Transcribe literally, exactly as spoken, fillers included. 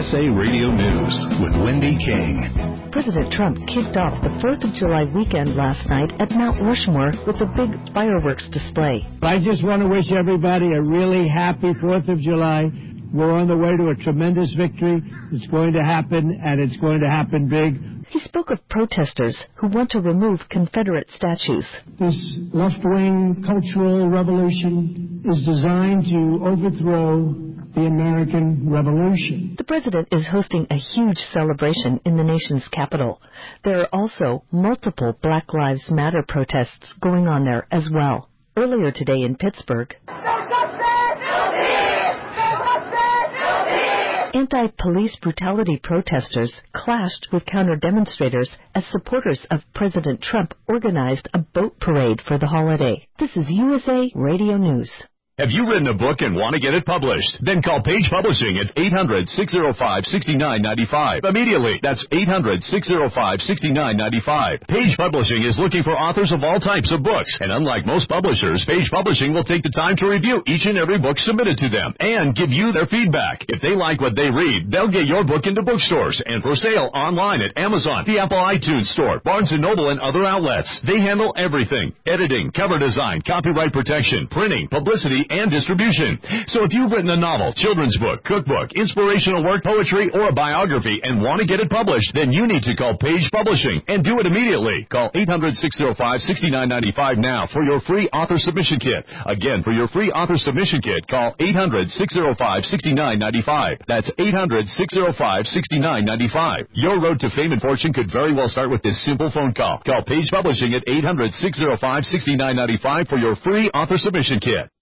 S A Radio News with Wendy King. President Trump kicked off the fourth of July weekend last night at Mount Rushmore with a big fireworks display. I just want to wish everybody a really happy fourth of July. We're on the way to a tremendous victory. It's going to happen, and it's going to happen big. He spoke of protesters who want to remove Confederate statues. This left-wing cultural revolution is designed to overthrow the American Revolution. The president is hosting a huge celebration in the nation's capital. There are also multiple Black Lives Matter protests going on there as well. Earlier today in Pittsburgh, anti-police brutality protesters clashed with counter-demonstrators as supporters of President Trump organized a boat parade for the holiday. This is U S A Radio News. Have you written a book and want to get it published? Then call Page Publishing at eight hundred, six oh five, six nine nine five. Immediately. That's eight hundred, six oh five, six nine nine five. Page Publishing is looking for authors of all types of books. And unlike most publishers, Page Publishing will take the time to review each and every book submitted to them and give you their feedback. If they like what they read, they'll get your book into bookstores and for sale online at Amazon, the Apple iTunes Store, Barnes and Noble, and other outlets. They handle everything: editing, cover design, copyright protection, printing, publicity, and distribution. So if you've written a novel, children's book, cookbook, inspirational work, poetry, or a biography and want to get it published, then you need to call Page Publishing and do it immediately. Call eight hundred, six oh five, six nine nine five now for your free author submission kit. Again, for your free author submission kit, call eight hundred, six oh five, six nine nine five. That's eight hundred, six oh five, six nine nine five. Your road to fame and fortune could very well start with this simple phone call. Call Page Publishing at eight hundred, six oh five, six nine nine five for your free author submission kit.